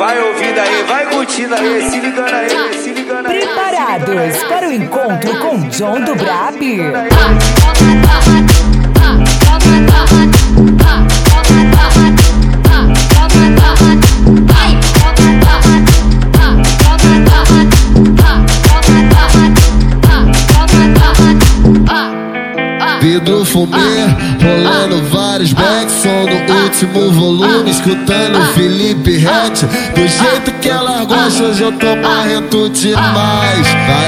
Vai ouvindo aí, vai curtindo aí, se ligando aí, se ligando aí. Preparados para o encontro com John do Brab? Vidro fumê, rolando vários backs, som no último volume, escutando Felipe Ret. Do jeito que elas gostam, hoje eu tô marrento demais.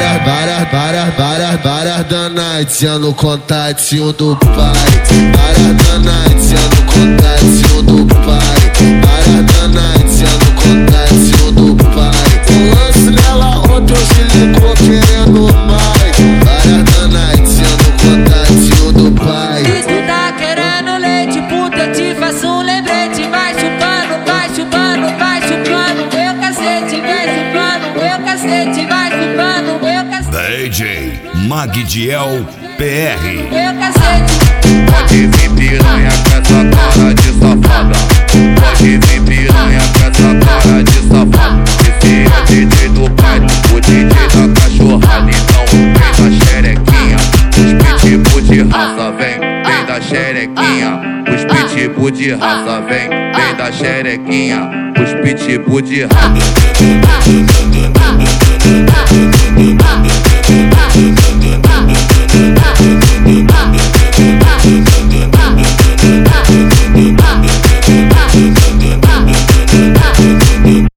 Várias danadinhas no contatinho do pai. Várias danadinhas no contatinho do pai. Várias danadinhas no contatinho do pai. O lance nela ontem, hoje ligou querendo mais. Várias danadinhas no contatinho do pai. Diz que tá querendo leite, puta, eu te faço um lembrete. Vai chupando, vai chupando, vai chupando meu cacete. Vai chupando meu cacete, vai chupando meu cacete. DJ Magdiel PR. Meu cacete. Pode vir piranha com essa cara de safada. Pode vir piranha com essa cara de safada. Esse é DJ do pai, o DJ da cachorrada. Então vem da xerequinha, os pitbull de raça. Vem da xerequinha, os pitbull de raça. Vem da xerequinha, os pitbull de raça.